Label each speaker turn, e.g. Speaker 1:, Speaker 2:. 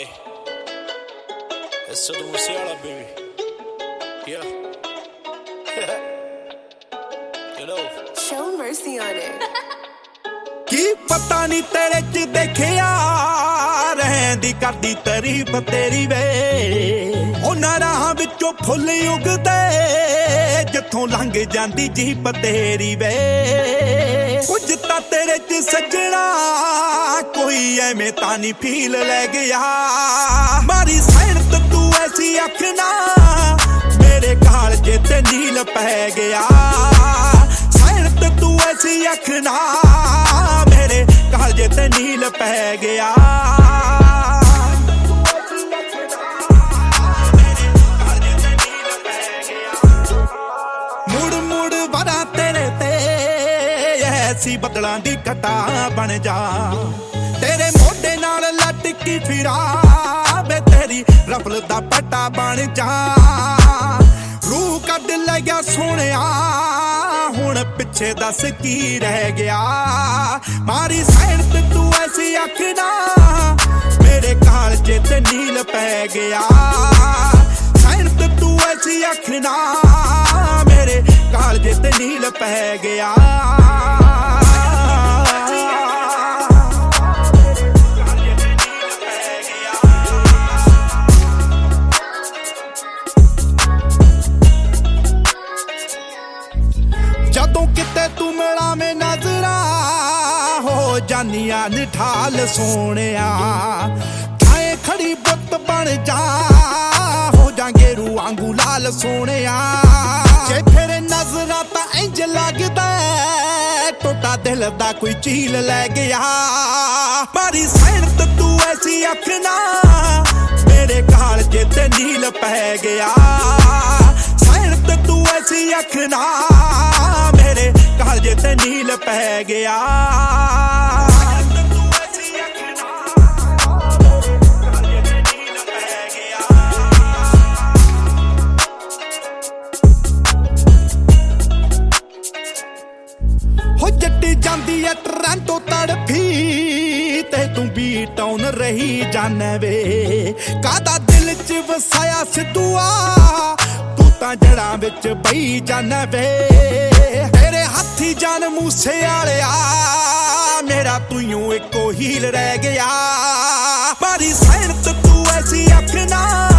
Speaker 1: Hey, it's Sidhu Musiala, baby. Yeah. You know.
Speaker 2: Show mercy on it.
Speaker 3: ਕੀ ਪਤਾ ਨਹੀਂ ਤੇਰੇ ਚ ਦੇਖਿਆ ਰਹਿੰਦੀ ਕਰਦੀ ਤਾਰੀਫ ਤੇਰੀ ਵੇ ਉਹਨਾਂ ਰਾਹਾਂ ਵਿੱਚੋਂ ਫੁੱਲ ਉਗਦੇ ਜਿੱਥੋਂ ਲੰਘ ਜਾਂਦੀ ਜੀਪ ਤੇਰੀ ਵੇ ਕੁਝ ਤਾਂ ਤੇਰੇ ਚ ਸੱਜਣਾ ਕੋਈ ਐਵੇਂ ਤਾਂ ਨਹੀਂ ਫੀਲ ਲੈ ਗਿਆ ਮਾਰੀ ਸੈਣਤ ਤੂੰ ਐਸੀ ਅੱਖ ਨਾ ਮੇਰੇ ਕਾਲਜੇ ਤੇ ਨੀਲ ਪੈ ਗਿਆ ਸੈਣਤ ਤੂੰ ਐਸੀ ਅੱਖ ਨਾ ਮੇਰੇ ਕਾਲਜੇ ਤੇ ਨੀਲ ਪੈ ਗਿਆ ਮੁੜ ਮੁੜ ਵਰਾਂ ਤੇਰੇ ਤੇ ਐਸੀ ਬਦਲਾਂ ਦੀ ਘਟਾ ਬਣ ਜਾ ਤੇਰੇ ਮੋਢੇ ਨਾਲ ਲਟਕੀ ਫਿਰਾਂ ਵੇ ਤੇਰੀ ਰਫਲ ਦਾ ਪਟਾ ਬਣ ਜਾ ਰੂਹ ਕੱਢ ਲੈ ਗਿਆ ਸੋਹਣਿਆ ਹੁਣ ਪਿੱਛੇ ਦੱਸ ਕੀ ਰਹਿ ਗਿਆ ਮਾਰੀ ਸੈਣਤ ਤੂੰ ਐਸੀ ਅੱਖ ਨਾ ਮੇਰੇ ਕਾਲਜੇ ਤੇ ਨੀਲ ਪੈ ਗਿਆ ਸੈਣਤ ਤੂੰ ਐਸੀ ਅੱਖ ਨਾ ਮੇਰੇ ਕਾਲਜੇ ਤੇ ਨੀਲ ਪੈ ਗਿਆ ਜਦੋਂ ਕਿਤੇ ਤੂੰ ਮਿਲਾਵੇਂ ਨਜ਼ਰਾਂ ਹੋ ਜਾਨੀਆਂ ਨਿਠਾਲ ਸੋਹਣਿਆ ਥਾਏ ਖੜੀ ਬੁੱਤ ਬਣ ਜਾ ਹੋ ਜਾਂਗੇ ਰੂ ਵਾਂਗੂ ਲਾਲ ਸੋਹਣਿਆ ਜੇ ਫਿਰ ਨਜ਼ਰਾਂ ਤਾਂ ਇੰਜ ਲੱਗਦਾ ਟੁੱਟਾ ਦਿਲ ਦਾ ਕੋਈ ਚੀਲ ਲੈ ਗਿਆ ਮਾਰੀ ਸੈਣਤ ਤੂੰ ਐਸੀ ਅੱਖ ਨਾ ਮੇਰੇ ਕਾਲਜੇ ਤੇ ਨੀਲ ਪੈ ਗਿਆ ਸੈਣਤ ਤੂੰ ਐਸੀ ਅੱਖ ਨਾ ਮੇਰੇ ਕਾਲਜੇ ਤੇ ਨੀਲ ਪੈ ਗਿਆ ਹੋ ਜੱਟੀ ਜਾਂਦੀ ਐ ਟਰਾਂਟੋ ਤੜਫੀ ਤੇ ਤੂੰ ਬੀਟ ਆਉਣ ਰਹੀ ਜਾਣੇ ਵੇ ਕਾਦਾ ਦਿਲ ਚ ਵਸਾਇਆ ਸਿੱਧੂਆ ਤੂੰ ਤਾਂ ਜੜਾਂ ਵਿੱਚ ਬਈ ਜਾਣੇ ਵੇ ਤੇਰੇ ਹੱਥੀ ਜਾਨ ਮੂਸੇ ਵਾਲਿਆ ਮੇਰਾ ਤੂੰ ਇੱਕੋ ਹੀਲ ਰਹਿ ਗਿਆ ਮਾਰੀ ਸੈਣਤ ਤੂੰ ਐਸੀ ਅੱਖ ਨਾ